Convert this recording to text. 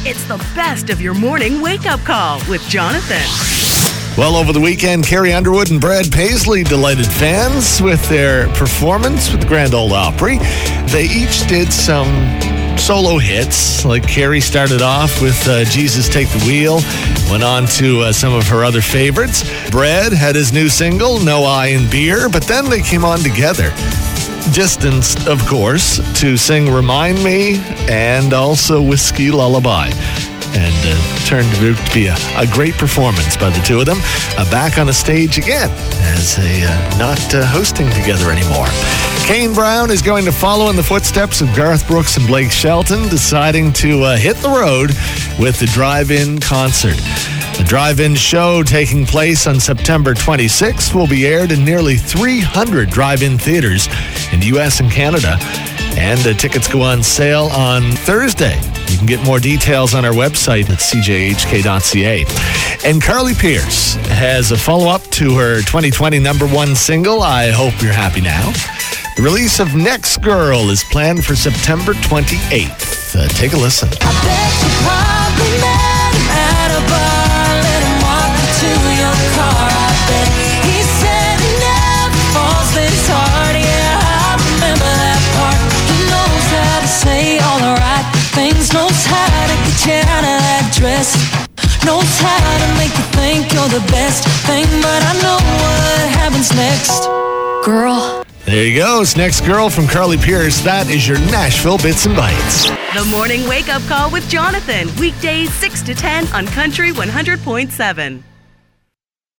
It's the best of your morning wake-up call with Jonathan. Well, over the weekend, Carrie Underwood and Brad Paisley delighted fans with their performance with the Grand Ole Opry. They each did some solo hits, like Carrie started off with Jesus Take the Wheel, went on to some of her other favorites. Brad had his new single, No Eye in Beer, but then they came on together. Distanced, of course, to sing Remind Me and also Whiskey Lullaby. And turned out to be a great performance by the two of them. Back on a stage again as they not hosting together anymore. Kane Brown is going to follow in the footsteps of Garth Brooks and Blake Shelton, deciding to hit the road with the drive-in concert. The drive-in show taking place on September 26th will be aired in nearly 300 drive-in theaters in the U.S. and Canada. And tickets go on sale on Thursday. You can get more details on our website at cjhk.ca. And Carly Pearce has a follow-up to her 2020 #1 single, I Hope You're Happy Now. The release of Next Girl is planned for September 28th. Take a listen. I bet you probably met him at a bar, let him walk you to your car. I bet he said he never falls this hard. Yeah, I remember that part. He knows how to say all the right things, knows how to get you out of that dress, knows how to make you think you're the best thing. But I know what happens next, girl. There you go. It's Next Girl from Carly Pearce. That is your Nashville Bits and Bites. The morning wake-up call with Jonathan. Weekdays 6 to 10 on Country 100.7.